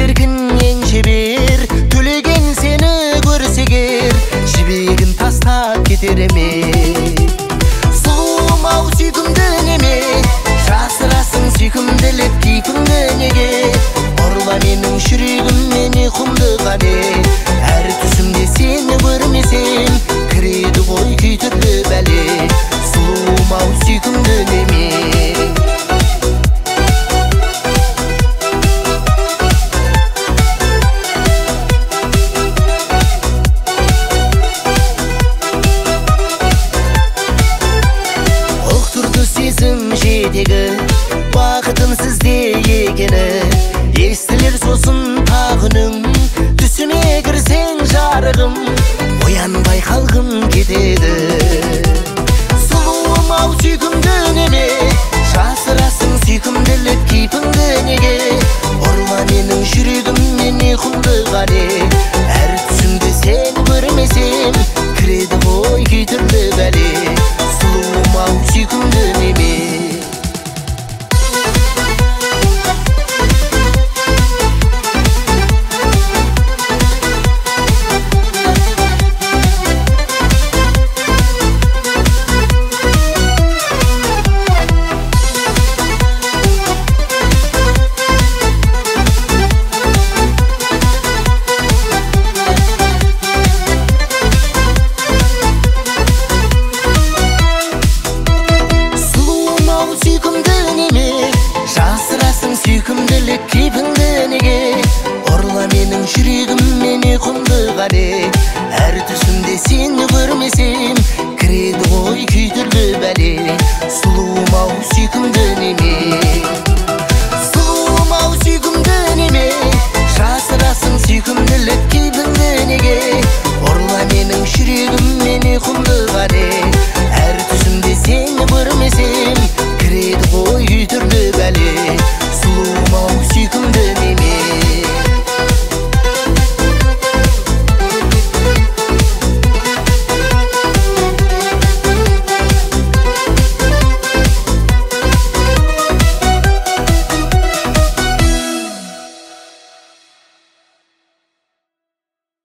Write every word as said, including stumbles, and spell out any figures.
шіркіннен жебер, төлеген сені көрсегер, жібегін тастап кетер ме? Сұлуым ау сүйкімді неме, жасырасың сүйкімділік кейпіңді неге? Орла менің жүрегім мені құмдыға не? Әр түсімде сені көрмесем, кіреді ғой күй түрлі бәле. Сұлуым ау сүйкімді неме. Сезім жетегі, бақытын сізде екені, естілер сосын тағының, түсіме кірсең жарығым, оянбай қалғым кетеді. Сұлуым ау сүйкімді неме, жасырасың сүйкімділік кейпіңді неге? Орла менің жүрегім мені құмдыға не? Әр түсімде сені көрмесем, кіреді ғой кей түрлі бәле. Сұлуым ау сүйкімді неме. Сүйкімділік кейпіңді неге? Орла менің жүрегім мені құмдыға не? Әр түсімде сені көрмесем, кіреді ғой күй түрлі бәле. Сұлуым ау сүйкімді неме? Сұлуым ау сүйкімді неме? Жасырасың сүйкімділік кейпіңді неге? Орла менің жүрегім мені құмдыға не? Әр түсімде сені көрмесем, кіреді ғой күй түрлі бәле.